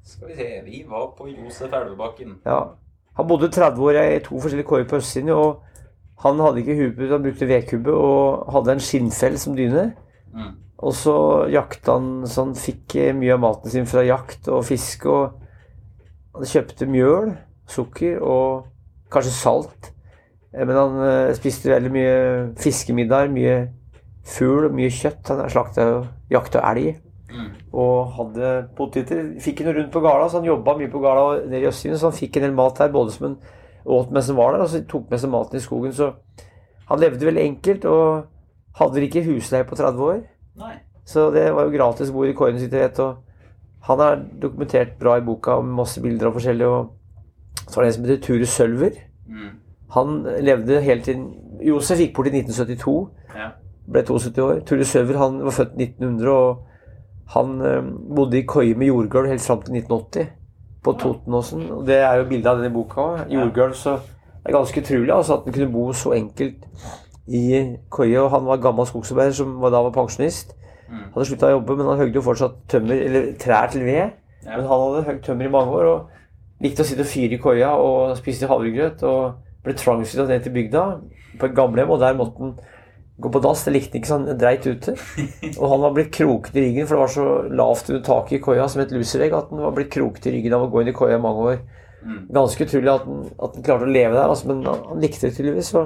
Skal vi se, vi var på Josef Elvebakken. Ja. Han bodde 30 år i 2 forskjellige koier på østsiden, og han hadde ikke hube, han brukte vedkubbe og hadde en skinnfell som dyne. Og så jakte han, så han fikk mye av maten sin fra jakt og fisk, og han kjøpte mjøl, sukker og kanskje salt. Men han spiste veldig mye fiskemiddag, mye fugl, mye kjøtt. Han jakta elg. Og hadde poteter, fikk noe rundt på gala, så han jobbet mye på gala nede i Østingen, så han fikk en del mat her, både som en åt mens han var der, og så tok med seg maten i skogen, så han levde veldig enkelt, og hadde ikke husleie på 30 år. Nei. Så det var jo gratis bord i koiene sitt, og han dokumentert bra i boka med masse bilder av forskjellige, og så var det en som heter Ture Sølver. Han levde hele tiden, Josef gikk bort i 1972, ble 72 år. Ture Sølver, han var født i 1900, og han bodde i koie med jordgulv helt frem til 1980 på Totenåsen, og det jo bildet av denne boka også. Jordgulv, så det ganske utrolig altså, at han kunne bo så enkelt i koie, og han var gammel skogsarbeider som da var pensjonist. Hadde sluttet å jobbe, men han høgde jo fortsatt tømmer, eller trær til ved. Men han hadde høgt tømmer i mange år, og likte å sitte og fyre i koia og spiste havregrøt, og ble tvangsflyttet ned til bygda på et gamlehjem, og der måtte han gå på dass, det likte ikke så han dreit ute. Og han var blitt kroket i ryggen, for det var så lavt under taket i koia som et lusevegg, at han var blitt kroket i ryggen av å gå inn i koia i mange år. Ganske utrolig at han klarte å leve der, altså, men han likte det tydeligvis. Så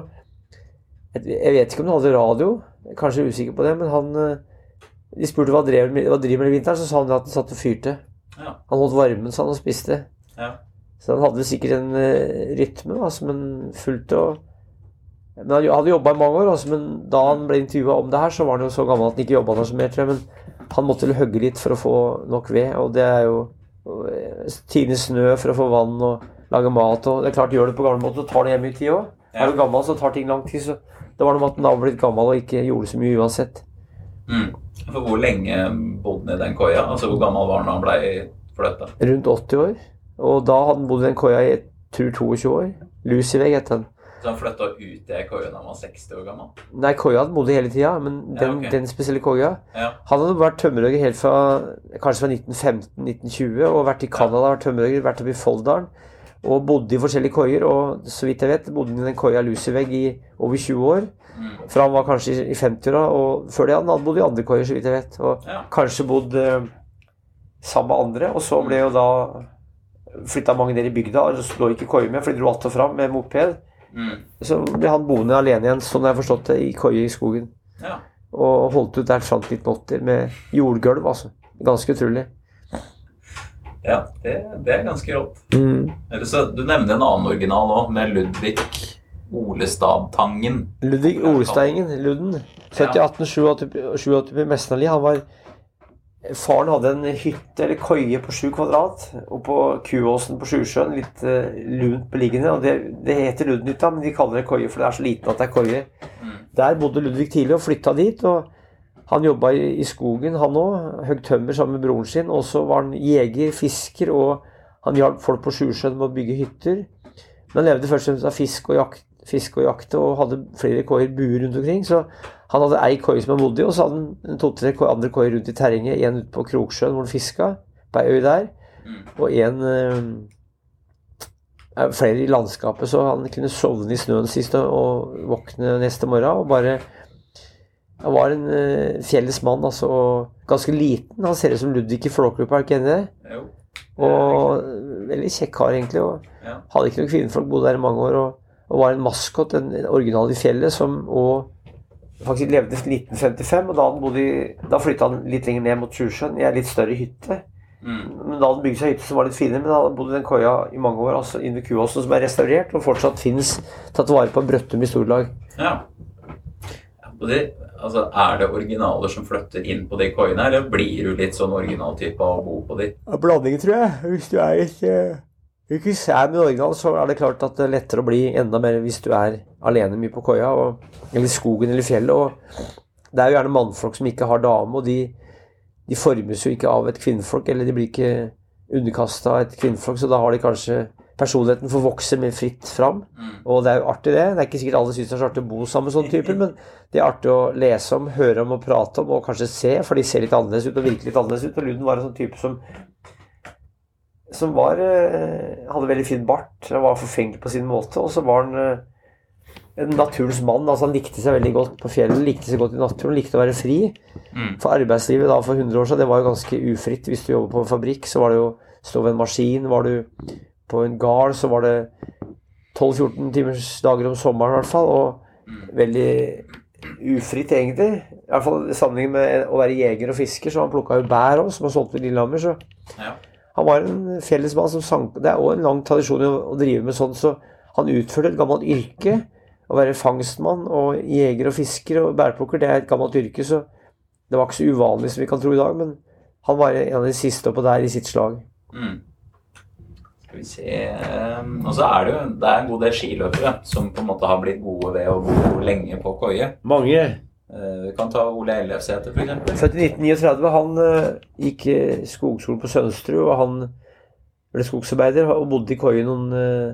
jeg vet ikke om han hadde radio, jeg er kanskje usikker på det, men de spurte hva driver med i vinteren, så sa han at han satt og fyrte. Han holdt varmen, så han og spiste. Så han hadde sikkert en rytme, da, som han fulgte, men han hadde jobbet i mange år, altså, men da han ble intervjuet om det her, så var han jo så gammel at han ikke jobbet der så mer, tror jeg, men han måtte hugge litt for å få nok ved, og det jo tine snø for å få vann og lage mat, og det klart gjør det på gamle måter, så tar det hjemme i tid også. Du gammel, så tar ting lang tid, så det var noe med at han da var blitt gammel og ikke gjorde så mye uansett. For hvor lenge bodde han i den koia? Altså hvor gammel var han da han ble flyttet? Rundt 80 år, og da hadde han bodd i den koia i 22 år. Lusivegg heter han. Så han flyttet ut i koia da han var 60 år gammel? Nei, koia hadde bodd hele tiden, men den spesielle koia. Han hadde vært tømmerhugger helt fra, kanskje fra 1915-1920, og vært i Canada, vært tømmerhugger, vært oppe i Folldalen, og bodde i forskjellige koier, og så vidt jeg vet, bodde han i den koia Lusivegg i over 20 år, fra han var kanskje i 50-åra, og før det han hadde bodd i andre koier, så vidt jeg vet, og kanskje bodd sammen med andre, og så ble jo da flyttet mange der i bygda, og så lå ikke koier med, for de dro alt og fram med moped. Så ble han boende alene igjen, sånn har jeg forstått det, i koie i skogen. Og holdt ut der frem til 1980 med jordgulv, altså. Ganske utrolig. Ja, det ganske rått. Så, du nevnte en annen original også, med Ludvig Olestad-Tangen. Ludvig Olestad-Tangen, Ludden. 1887 i Mesnali, han var... Faren hadde en hytte eller koie på 7 kvadrat, og på Kuåsen på Sjusjøen, litt lunt beliggende, og det heter Luddenhytta, men de kaller det koie, for det så liten at det koie. Der bodde Ludvig tidlig og flyttet dit, og han jobbet i skogen, han også, høgg tømmer sammen med broren sin, og så var han jeger, fisker, og han hjalp folk på Sjusjøen med å bygge hytter. Men han levde først og fremst av fisk og jakt, og hadde flere koier buer rundt omkring, så han hadde ei koie som han bodde i, og så hadde han 2-3 andre koier rundt i terrenget, en ute på Kroksjøen hvor han fisket, på ei øy der, og flere i landskapet, så han kunne sovne i snøen sist og våkne neste morgen, og bare, han var en fjelles mann, altså, og ganske liten, han ser ut som Ludvig i Flåklypa, ikke enig det? Og veldig kjekk kar egentlig, og hadde ikke noen kvinnefolk, bodde der i mange år, og var en maskot, en original i fjellet, som også faktisk levde i 1955, og da flyttet han litt lenger ned mot Sjusjøen i en litt større hytte. Men da han bygde seg hytte som var litt finere, men han bodde i den koia i mange år, altså inne i Kuåsen, som restaurert, og fortsatt finnes tatt vare på Brøttum i Storlag. Ja. Altså, det originaler som flytter inn på de koiene, eller blir du litt sånn originaltype av å bo på de? Blanding, tror jeg. Hvis du ikke ser med original, så det klart at det lettere å bli enda mer hvis du alene mye på koia, eller skogen eller fjellet, og det jo gjerne mannfolk som ikke har dame, og de formes jo ikke av et kvinnfolk, eller de blir ikke underkastet av et kvinnfolk, så da har de kanskje personligheten får vokse mer fritt fram, og det jo artig det. Det ikke sikkert alle synes det så artig å bo sammen med sånne typer, men det artig å lese om, høre om og prate om, og kanskje se, for de ser litt annerledes ut og virker litt annerledes ut, og Luden var en sånn type som som hadde veldig fin bart, han var forfengelig på sin måte, og så var han en naturens mann. Altså han likte seg veldig godt på fjellet, likte seg godt i naturen, likte å være fri. For arbeidslivet da for 100 år siden, det var jo ganske ufritt. Hvis du jobbet på en fabrikk, så var det jo stå ved en maskin. Var du på en gard, så var det 12-14 timers dager om sommeren i hvert fall, og veldig ufritt egentlig. I hvert fall i sammenheng med å være jeger og fisker, så han plukket jo bær også, som han solgte i Lillehammer, så han var en fellesmann som sank. Det også en lang tradisjon å drive med sånn, så han utførte et gammelt yrke. Å være fangstmann og jeger og fisker og bærplukker, det et gammelt yrke, så det var ikke så uvanlig som vi kan tro i dag, men han var en av de siste oppe der i sitt slag. Skal vi se, og så det en god del skiløpere som på en måte har blitt gode ved å bo lenge på koie. Mange. Vi kan ta Ole Ellefsæter for eksempel. Født i 1939, han gikk skogskolen på Sønsterud, og han ble skogsarbeider og bodde i koie noen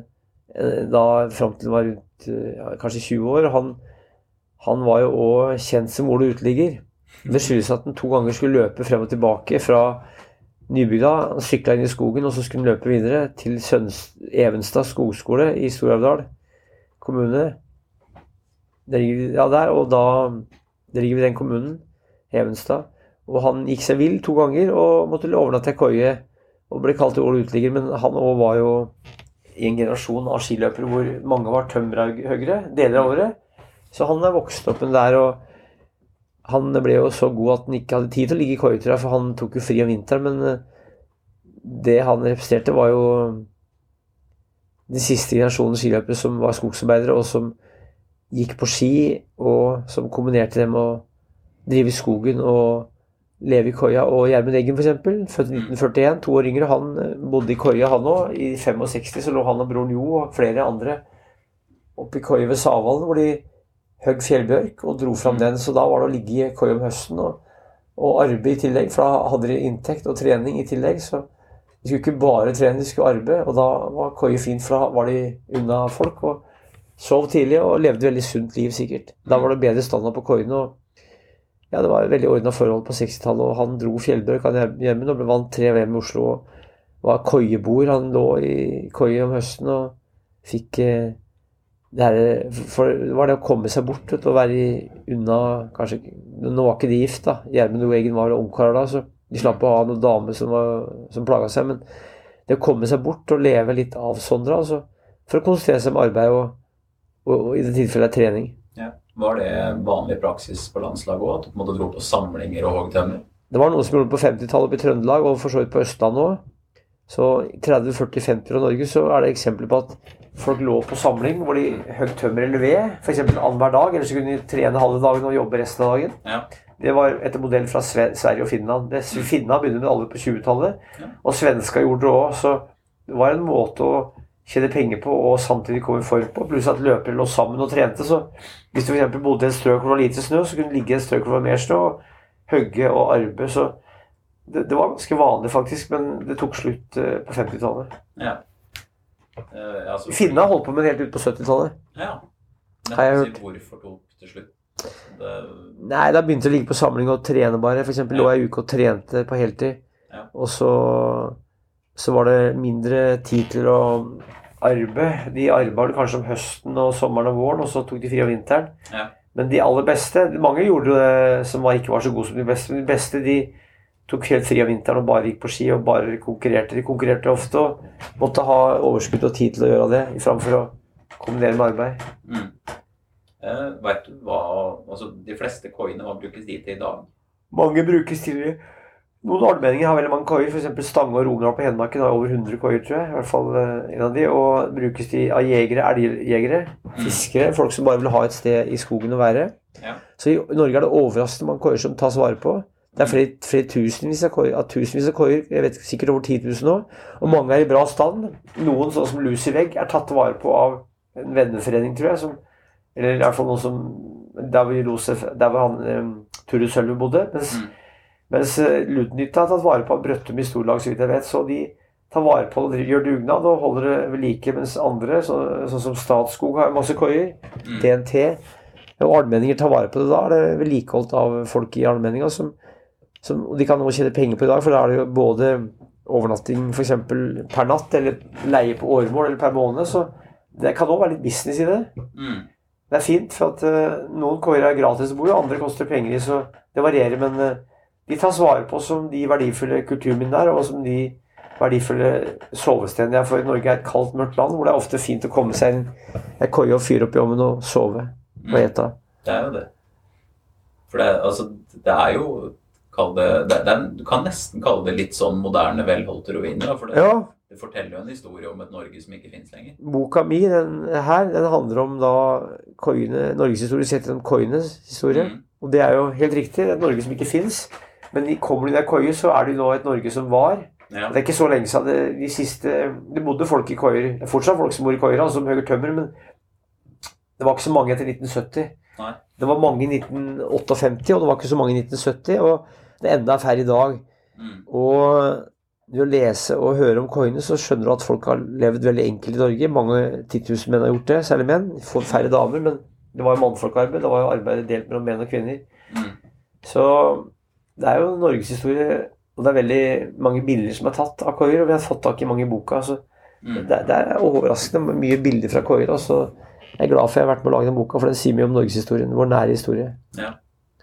da frem til han var rundt kanskje 20 år. Han var jo også kjent som Ole Uteligger. Det skyldes at han 2 ganger skulle løpe frem og tilbake fra Nybygda. Han syklet inn i skogen, og så skulle han løpe videre til Evenstad skogskole i Stor-Elvdal kommune. Det ligger der, og da det ligger ved den kommunen, Evenstad. Og han gikk seg vill 2 ganger og måtte overnatte i koie og ble kalt Ole Uteligger, men han også var jo i en generasjon av skiløpere hvor mange var tømmerhoggere deler av året. Så han vokst opp der, og han ble jo så god at han ikke hadde tid til å ligge i koie, tror jeg, for han tok jo fri om vinteren, men det han representerte var jo de siste generasjonen skiløpere som var skogsarbeidere, og som gikk på ski, og som kombinerte dem å drive i skogen og leve i koia. Og Gjermund Eggen for eksempel, født i 1941, 2 år yngre, han bodde i koia han også. I 65 så lå han og broren Jo og flere andre oppe i koia ved Savalen, hvor de høgg fjellbjørk og dro fram den. Så da var det å ligge i koia om høsten og arbeide i tillegg, for da hadde de inntekt og trening i tillegg. Så de skulle ikke bare trene, de skulle arbeide, og da var koia fint, for da var de unna folk og sov tidlig og levde veldig sunt liv sikkert. Da var det bedre standard på koien, og ja, det var veldig ordnet forhold på 60-tallet, og han dro fjellbjørk av Gjermund og ble vant 3 VM i Oslo, og var koiebor. Han lå i koie om høsten og fikk det her, for det var det å komme seg bort og være unna, kanskje, nå var ikke de gift da, Gjermund og Eggen var ungkarer da, så de slapp å ha noen damer som plaget seg, men det å komme seg bort og leve litt avsondret, altså, for å konsentrere seg med arbeid og i det tilfellet trening. Ja. Var det vanlig praksis på landslaget også, at du måtte dro på samlinger og hoggtømmer? Det var noen som gjorde på 50-tallet oppe i Trøndelag, og for så vidt på Østlandet også. Så i 30, 40, 50 år i Norge så det eksempler på at folk lå på samling, hvor de høgg tømmer eller ved, for eksempel annenhver dag, eller så kunne de trene halve dagen og jobbe resten av dagen. Ja. Det var etter modell fra Sverige og Finland. Finland begynte med alle på 20-tallet, og svensker gjorde det også, så det var en måte å tjene penger på og samtidig komme i form på, pluss at løpere lå sammen og trente. Så hvis du for eksempel bodde i et strøk hvor det var lite snø, så kunne du ligge i et strøk hvor det var mer snø og høgge og arbeide. Så det var ganske vanlig faktisk, men det tok slutt på 50-tallet. Ja. Altså, Finna holdt på med det helt ut på 70-tallet. Ja. Har jeg hørt. Hvorfor tok det slutt? Nei, da begynte jeg å ligge på samling og trene bare. For eksempel lå jeg en uke og trente på heltid. Ja. Og så var det mindre tid til å arbeid. De arbeidet kanskje om høsten og sommeren og våren, og så tok de fri om vinteren. Ja. Men de aller beste, mange gjorde det som ikke var så gode som de beste, men de beste de tok helt fri om vinteren og bare gikk på ski og bare konkurrerte. De konkurrerte ofte og måtte ha overskudd og tid til å gjøre det, framfor å kombinere med arbeid. Vet du hva, altså de fleste koiene, hva brukes de til i dag? Mange brukes til noen allmenninger har veldig mange koier, for eksempel Stange og Rognar på Hedmarken har over 100 koier, tror jeg, i hvert fall en av de, og brukes de av jegere, elgjegere, fiskere, folk som bare vil ha et sted i skogen å være. Ja. Så i Norge det overraskende mange koier som tas vare på. Det flere tusenvis av koier, jeg vet sikkert over 10 000 nå, og mange er i bra stand. Noen, sånn som Lus i vegg, er tatt vare på av en venneforening, tror jeg, eller i hvert fall noen som, der var han, Ture Sølve bodde, mens Ludnytta har tatt vare på Brøttum i storlag, så vidt jeg vet, så de tar vare på det, gjør dugnad og holder det ved like, mens andre, sånn som Statskog har masse koier, DNT, og allmenninger tar vare på det da, det vedlikeholdt av folk i allmenninger, som de kan også tjene penger på i dag, for da det jo både overnatting for eksempel per natt, eller leie på åremål eller per måned, så det kan også være litt business i det. Det er fint, for at noen koier gratis å bo, og andre koster penger i, så det varierer, men de tas vare på som de verdifulle kulturminner der, og som de verdifulle sovestedene. For Norge er et kaldt, mørkt land, hvor det er ofte fint å komme seg inn en koie og fyre opp i ovnen og sove og ete. Det er jo det. For det er jo, du kan nesten kalle det litt sånn moderne velholdte ruiner, for det forteller jo en historie om et Norge som ikke finnes lenger. Boka mi, den handler om da koiene, Norges historie sett om koienes historie, og det er jo helt riktig, det er et Norge som ikke finnes, men kommer de der koier, så er det jo nå et Norge som var. Det er ikke så lenge siden det bodde folk i koier. Det er fortsatt folk som bor i koier, som høger tømmer, men det var ikke så mange etter 1970. Nei. Det var mange i 1958, og det var ikke så mange i 1970, og det enda er færre i dag. Og ved å lese og høre om koiene, så skjønner du at folk har levd veldig enkelt i Norge. Mange 10 000 menn har gjort det, særlig menn. Færre damer, men det var jo mannfolkarbeid. Det var jo arbeidet delt mellom menn og kvinner. Så det er jo Norges historie. Og det er veldig mange bilder som er tatt av koier, og vi har fått tak i mange i boka. Så det er overraskende mye bilder fra koier. Så jeg er glad for at jeg har vært med å lage den boka, for den sier mye om Norgeshistorien, vår nære historie. Ja,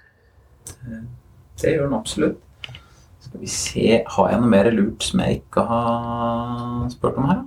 det gjør den absolutt. Skal vi se, har jeg noe mer lurt som jeg ikke har spurt om her?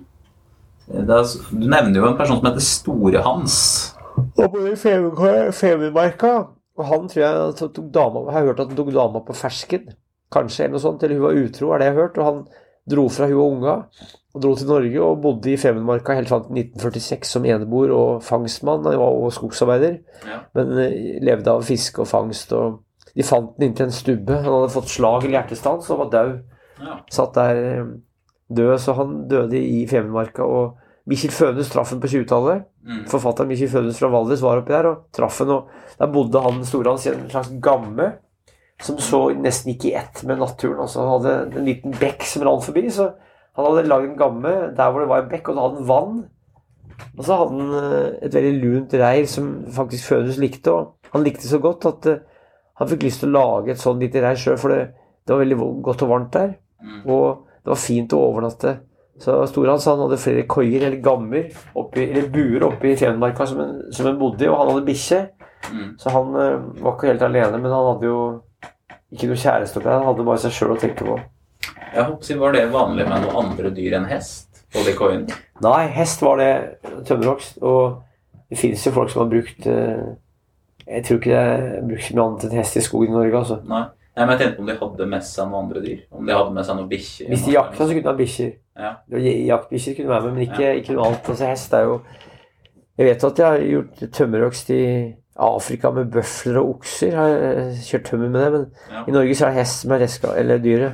Du nevner jo en person som heter Store Hans. Og på Femundmarka, og han tror jeg tok dama, jeg har hørt at han tok dama på fersken. Kanskje eller noe sånt, eller hun var utro, er det jeg har hørt, og han dro fra hun og unga, og dro til Norge, og bodde i Femundmarka helt fram til 1946 som eneboer og fangstmann, og skogsarbeider, men levde av fiske og fangst, og de fant den inntil en stubbe, han hadde fått slag eller hjertestans, og var død, satt der død, så han døde i Femundmarka, og Michel Fønhus traff han på 20-tallet, forfatteren Michel Fønhus fra Valdres var oppi der, og traff han, og der bodde han Store Hans i en slags gamme, som så nesten ikke i ett med naturen. Altså, han hadde en liten bekk som rann forbi, så han hadde laget en gamme der hvor det var en bekk, og da hadde han vann. Og så hadde han et veldig lunt reir som faktisk Fønhus likte, og han likte så godt at han fikk lyst til å lage et sånn lite reir selv, for det var veldig godt og varmt der, og det var fint å overnatte. Så Store Hans, han hadde flere koier eller gammer, eller buer oppe i Femundmarka som en bodde i, og han hadde bikkje. Så han var ikke helt alene, men han hadde jo ikke noe kjæreste oppi, han hadde bare seg selv å tenke på. Jeg håper, var det vanlig med noen andre dyr enn hest på de koiene? Nei, hest var det tømmerhogst, og det finnes jo folk som har brukt, jeg tror ikke det er brukt så mye annet enn hest i skogen i Norge, altså. Nei, men jeg tenkte om de hadde med seg noen andre dyr, om de hadde med seg noen bikkjer. Hvis de jakta, så kunne de ha bikkjer. Jaktbikkjer kunne være med, men ikke noe annet. Altså hest er jo, jeg vet at jeg har gjort tømmerhogst i Afrika med bøfler og okser, har jeg kjørt tømmer med det, men i Norge så er det hest som er eller dyret.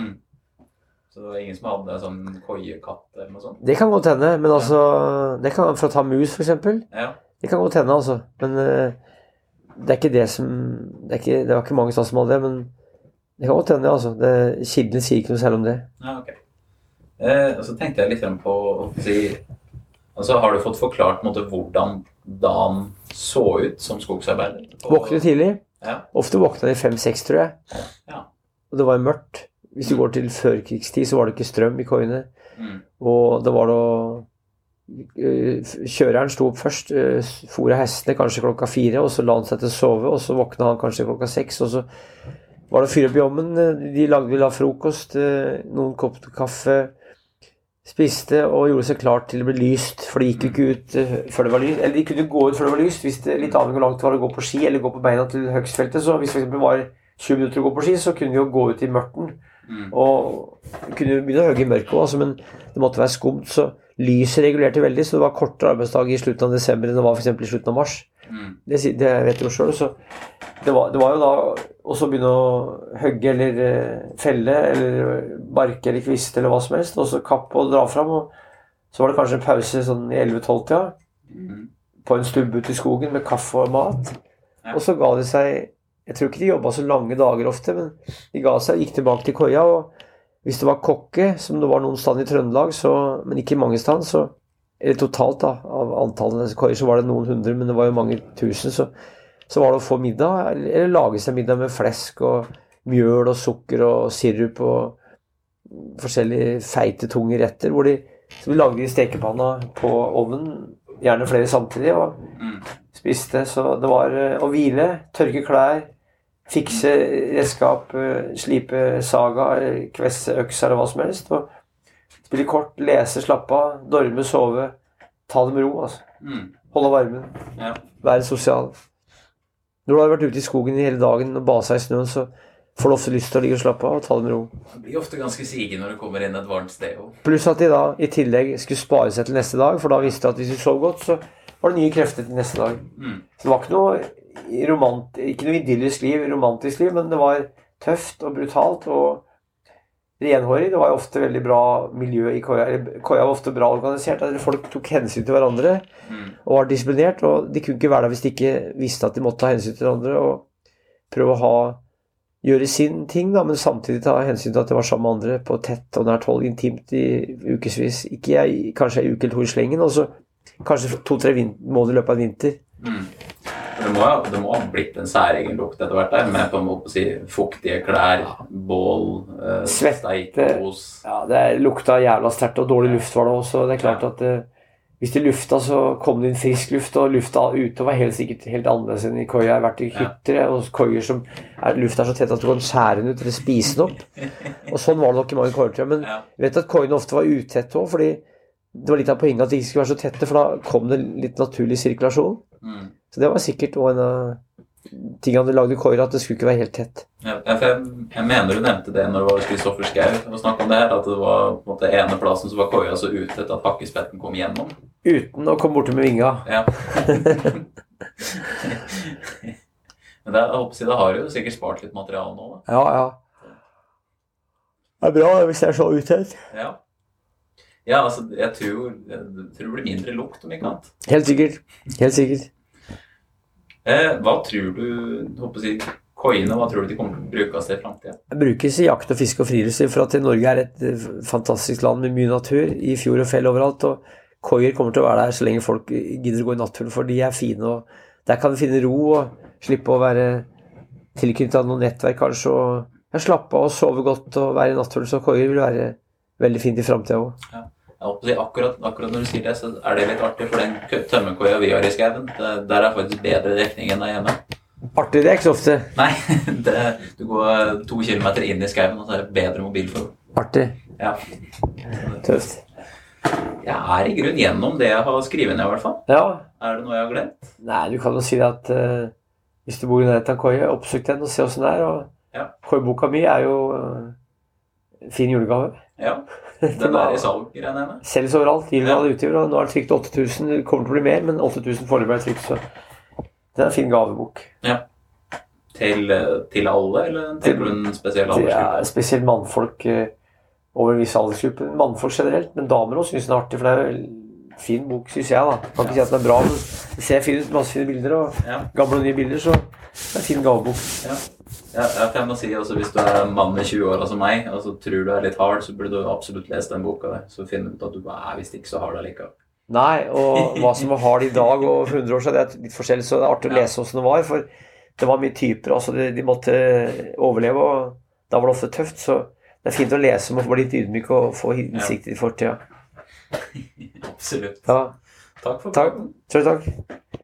Så det var ingen som hadde en sånn koiekatt eller noe sånt? Det kan godt hende, men altså, det kan for å ta mus for eksempel. Det kan godt hende altså, men det er ikke det som, det var ikke mange som hadde det, men det kan godt hende altså, kildene sier ikke noe selv om det. Ja, ok. Og så tenkte jeg litt på å si, altså har du fått forklart hvordan dagen så ut som skogsarbeider? Våkne tidlig. Ofte våkna de 5-6, tror jeg. Og det var mørkt. Hvis du går til førkrigstid, så var det ikke strøm i koiene. Og det var da kjøreren sto opp først, for hestene kanskje 4:00, og så la han seg til å sove, og så våkna han kanskje 6:00, og så var det å fyre opp i ovnen. De la frokost, noen kopp kaffe, spiste og gjorde seg klart til å bli lyst, for de gikk jo ikke ut før det var lyst, eller de kunne gå ut før det var lyst, hvis det litt avhengig av hvor langt det var å gå på ski, eller gå på beina til høgstfeltet, så hvis det for eksempel var 20 minutter å gå på ski, så kunne vi jo gå ut i mørten, og kunne begynne å høge i mørket også, men det måtte være skumt, så lyset regulerte veldig, så det var kortere arbeidsdag i slutten av desember enn det var for eksempel i slutten av mars. Det vet jeg jo selv, så det var jo da også begynne å høgge eller felle eller barke eller kviste eller hva som helst, og så kappe og dra frem, og så var det kanskje en pause sånn i 11-12 på en stubbe ute i skogen med kaffe og mat, og så ga det seg, jeg tror ikke de jobbet så lange dager ofte, men de ga seg og gikk tilbake til koia, og hvis det var kokke, som det var noen stand i Trøndelag, men ikke mange stand, så eller totalt da, av antallet koier, så var det noen hundre, men det var jo mange tusen, så var det å få middag, eller lage seg middag med flesk og mjøl og sukker og sirup og forskjellige feite, tunge retter, som vi lagde i stekepanna på ovnen, gjerne flere samtidig, og spiste. Så det var å hvile, tørke klær, fikse redskap, slipe saga, kvesse økser eller hva som helst, og spille kort, lese, slappe av, dorme, sove, ta det med ro, altså. Holde varmen, være sosial. Når du har vært ute i skogen hele dagen og basa i snøen, så får du ofte lyst til å ligge og slappe av og ta det med ro. Det blir ofte ganske sige når du kommer inn et varmt sted. Pluss at de da i tillegg skulle spare seg til neste dag, for da visste de at hvis de sov godt, så var det nye krefter til neste dag. Så det var ikke noe idyllisk liv, romantisk liv, men det var tøft og brutalt og renhårig. Det var jo ofte veldig bra miljø i Koia. Koia var ofte bra organisert. Folk tok hensyn til hverandre og var disiplinert, og de kunne ikke være der hvis de ikke visste at de måtte ta hensyn til hverandre og prøve å gjøre sin ting, da, men samtidig ta hensyn til at det var sammen med andre på tett og nært hold, intimt i ukesvis. Ikke kanskje en uke eller to i slengen, og så kanskje 2-3 måneder i løpet av en vinter. Det må ha blitt en særegen lukt etter hvert der, med på en måte å si fuktige klær, bål, svette, det lukta jævla sterkt, og dårlig luft var det også. Det er klart at hvis det lufta, så kom det inn frisk luft, og lufta ute var helt sikkert helt annerledes enn i Koia. Jeg har vært i hytter, og koier som lufta så tett at du kan skjære den ut, eller spise den opp. Og sånn var det nok i mange koier, tror jeg. Men jeg vet at koiene ofte var utette også, fordi det var litt av poenget at de ikke skulle være så tette, for da kom det litt naturlig sirkulasjon. Så det var sikkert også en av tingene du lagde i koier, at det skulle ikke være helt tett. Jeg mener du nevnte det når det var Kristoffer Schau og snakket om det her, at det var på en måte ene plassen så var koia så utett at hakkespetten kom gjennom. Uten å komme borte med vinga. Ja. Men jeg håper å si, det har jo sikkert spart litt materiale nå. Da. Ja. Det bra hvis det så utett. Ja, altså, jeg tror det blir mindre lukt om ikke annet. Helt sikkert. Hva tror du, håper å si, koiene, hva tror du de kommer til å brukes i fremtiden? Det brukes i jakt og fiske og friluftsliv, for at Norge et fantastisk land med mye natur, i fjord og fjell overalt, og koier kommer til å være der så lenge folk gidder å gå i naturen, for de fine, og der kan vi finne ro og slippe å være tilknyttet av noen nettverk kanskje, og slappe av og sove godt og være i naturen, så koier vil være veldig fint i fremtiden også. Jeg håper å si, akkurat når du sier det, så det litt artig, for den tømmerkoia vi har i skauen, der faktisk bedre dekning enn der hjemme. Artig, det ikke så ofte. Nei, du går 2 kilometer inn i skauen, og så det bedre mobilforhold. Artig. Ja. Tøft. Jeg i grunn gjennom det jeg har skrivet ned i hvert fall. Ja. Det noe jeg har glemt? Nei, du kan jo si at hvis du bor i nærheten av koia, oppsøk den og se hvordan det og koiboka mi jo fin julegave. Ja. Den i salg, regner jeg med. Selges overalt, gir den alle utgiver, og nå det trykt 8000, det kommer til å bli mer, men 8000 foreløpig trykt, så det en fin gavebok. Ja. Til alle, eller til en spesiell aldersgruppe? Ja, spesielt mannfolk over en viss aldersgruppe. Mannfolk generelt, men damer også synes den artig, for det en fin bok, synes jeg da. Jeg kan ikke si at den bra, men det ser fin ut, masse fine bilder, og gamle og nye bilder, så det en fin gavebok. Jeg må si, altså, hvis du en mann i 20 år som meg, og så tror du litt hard, så burde du absolutt lese den boka der. Så finner du ut at du hvis ikke så hard likevel. Nei, og hva som var hard i dag og for 100 år siden, det litt forskjellig, så det artig å lese hvordan det var, for det var mye typer, altså de måtte overleve, og da var det ofte tøft, så det fint å lese om å få litt ydmyk og få innsikt i fortida. Absolutt. Ja. Takk for praten. Takk.